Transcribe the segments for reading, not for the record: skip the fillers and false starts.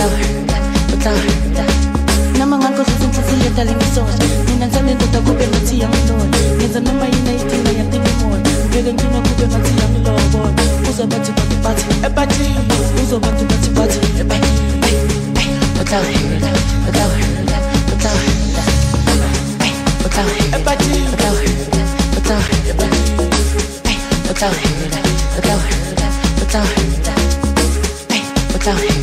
without her. Nama ngako sizinhliziyo edala imisosha. Mina ngithanda indoda kube ngathi yamlona. Ngenza noma yini ayidinga yadinga imona. Ngivele ngifuna kube ngathi yamlobola. Uzobathi bathi uzobathi bathi without her, without her, without her, without her, without her, without her, without her, without her, without her, without her, without her,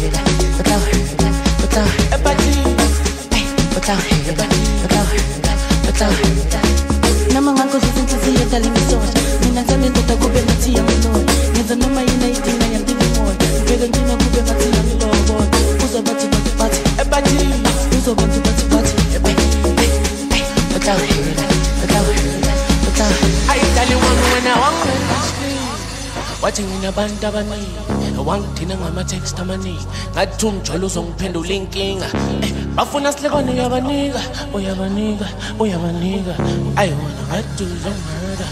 without her. Nama ngako sizinhliziyo edala imisosha. Mina ngithanda indoda kube ngathi yamlona. Ngenza noma yini ayidinga yadinga imona. Ngivele ngifuna kube ngathi yamlobola. Uzobathi bathi uzobathi bathi without her, without her, without her. I tell you one when I want to watching in a band of a wangithina ngama-text amaningi ngathi umjolo uzongiphendula inkinga bafuna silekwane uyabanika ayiwona ngathi uzongimurder.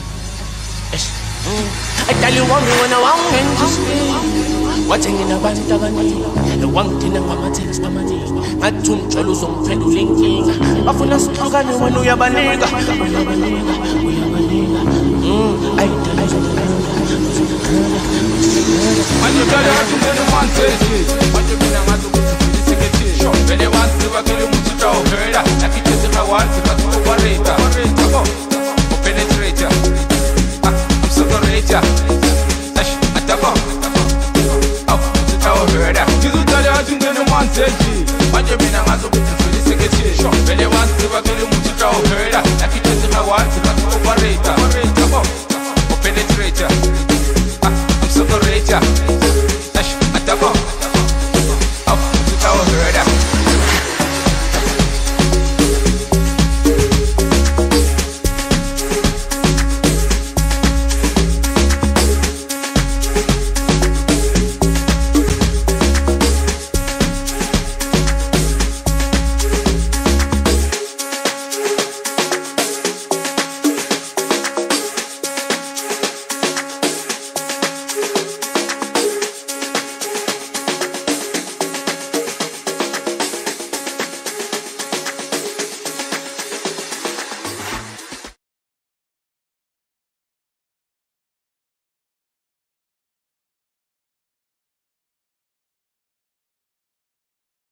I tell you one when I want to sleep watching in a band of a wangithina ngama-text amaningi ngathi umjolo uzongiphendula inkinga bafuna silekwane wena uyabanika When you tell her to do the one thing, what you mean I'm to put the secretary? Sure. When they want to work in the much job, like it is if I want to go operator. Penetrator. I'm separator. At the bomb. Oh, to tell her. You tell her to do the one thing.